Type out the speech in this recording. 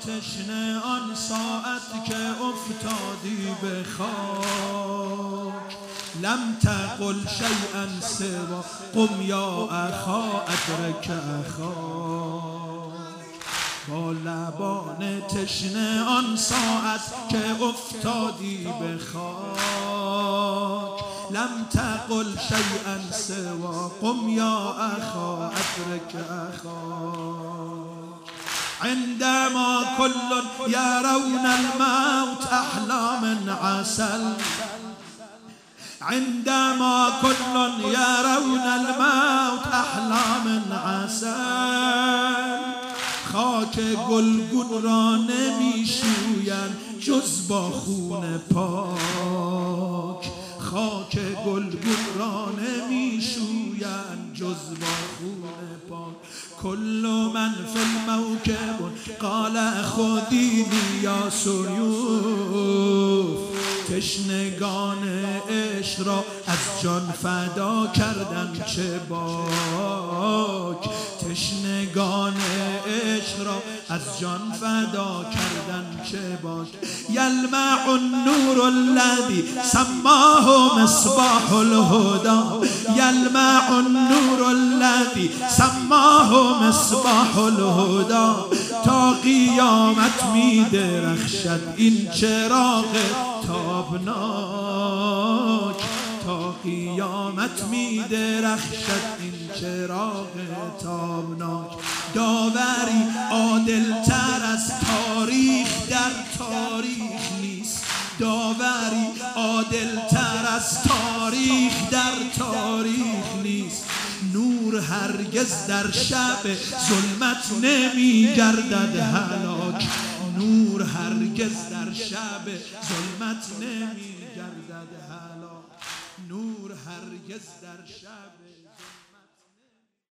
تشنه آن ساعت که افتادی به خاک لم تقل شیئا سوا قم یا اخا ادرک اخاک با لبان تشنه آن ساعت که افتادی به خاک لم تقل شیئا سوا قم یا اخا ادرک اخاک عندما كل يرون الموت أحلى من عسل عندما كل يرون الموت أحلى من عسل خاک گلگون را نمیشویند جز با خون پاک خاک گلگون را نمیشویند جز با خون پاک كل من في الموكب قال خذيني یا سیوف تشنگان عشق را از جان فدا کردن چه باک تشنگان عشق را از جان فدا کردن چه باک یلمع النور الذي سماه مصباح الهدى یلمع النور الذي سماه مصباح الهدى تا قیامت می درخشد این چراغ تابناک تا قیامت می درخشد این چراغ تابناک داوری عادل تر از تاریخ در تاریخ نیست داوری عادل تر از تاریخ در تاریخ نیست نور هرگز در شب ظلمت نمی گردد هلاک نور هرگز در شب ظلمت نمی گردد هلاک نور هرگز در شب